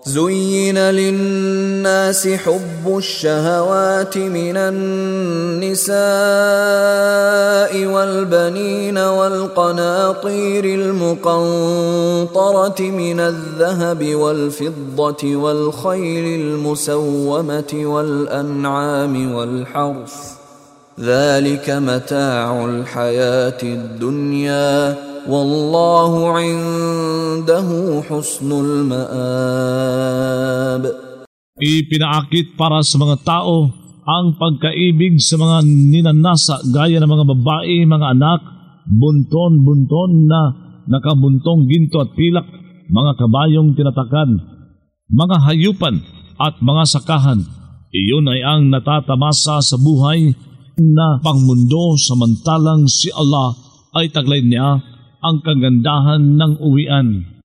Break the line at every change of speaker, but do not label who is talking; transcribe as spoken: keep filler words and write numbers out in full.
زين للناس حب الشهوات من النساء والبنين والقناطير المقنطرة من الذهب والفضة والخيل المسومة والأنعام والحرث ذلك متاع الحياة الدنيا والله عنده حسن المآب.
Ipinaakit para sa mga tao ang pagkaibig sa mga ninanasa gaya ng mga babae, mga anak, bunton-bunton na nakabuntong ginto at pilak, mga kabayong tinatakan, mga hayupan at mga sakahan. Iyon ay ang natatamasa sa buhay na pangmundo, samantalang si Allah ay taglay niya ang kagandahan ng uwian.